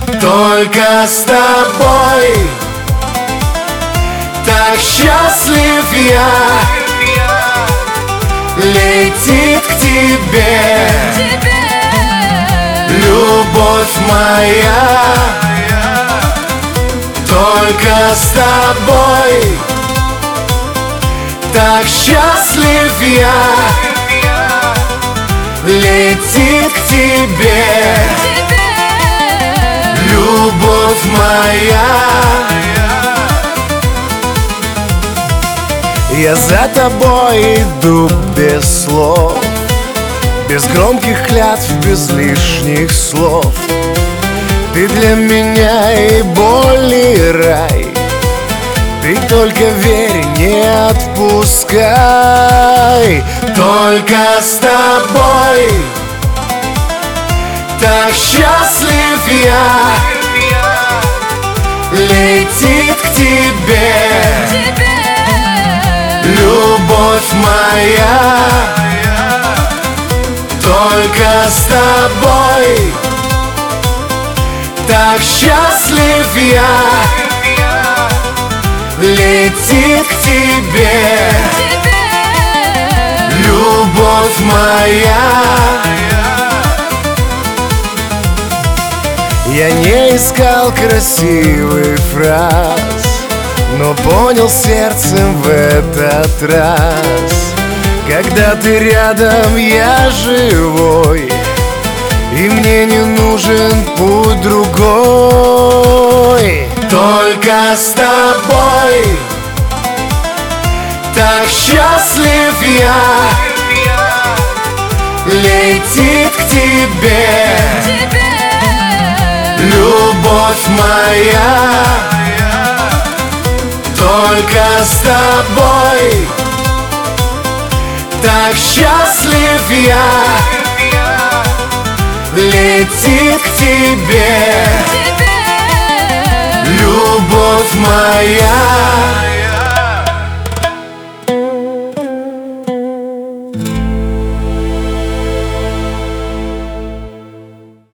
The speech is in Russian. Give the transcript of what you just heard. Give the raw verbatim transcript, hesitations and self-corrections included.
Только с тобой так счастлив я. Летит к тебе любовь моя. Только с тобой так счастлив я. Летит к тебе любовь моя. Я за тобой иду без слов, без громких клятв, без лишних слов. Ты для меня и боль, и рай. Ты только верь, не отпускай. Только с тобой так счастлив я. Летит к тебе любовь моя. Только с тобой так счастлив я. Летит к тебе любовь моя. Я не искал красивых фраз, но понял сердцем в этот раз: когда ты рядом, я живой, и мне не нужен путь другой. Только с тобой так счастлив я. Летит к тебе любовь моя. Только с тобой так счастлив я. Летит к тебе любовь моя.